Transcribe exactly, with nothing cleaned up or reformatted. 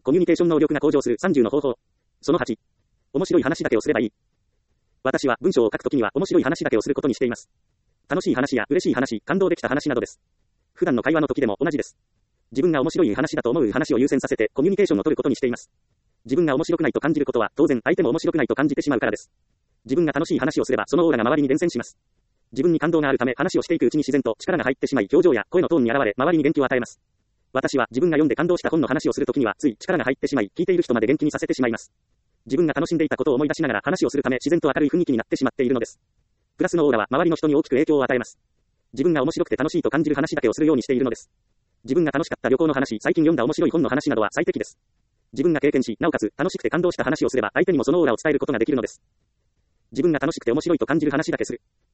コミュニケーション能力が向上するさんじゅうの方法。そのはち。面白い話だけをすればいい。私は文章を書くときには面白い話だけをすることにしています。楽しい話や嬉しい話、感動できた話などです。普段の会話の時でも同じです。自分が面白い話だと思う話を優先させてコミュニケーションを取ることにしています。自分が面白くないと感じることは当然相手も面白くないと感じてしまうからです。自分が楽しい話をすればそのオーラが周りに伝染します。自分に感動があるため話をしていくうちに自然と力が入ってしまい表情や声のトーンに現れ周りに元気を与えます。私は自分が読んで感動した本の話をするときにはつい力が入ってしまい聞いている人まで元気にさせてしまいます。自分が楽しんでいたことを思い出しながら話をするため自然と明るい雰囲気になってしまっているのです。プラスのオーラは周りの人に大きく影響を与えます。自分が面白くて楽しいと感じる話だけをするようにしているのです。自分が楽しかった旅行の話、最近読んだ面白い本の話などは最適です。自分が経験し、なおかつ楽しくて感動した話をすれば相手にもそのオーラを伝えることができるのです。自分が楽しくて面白いと感じる話だけする。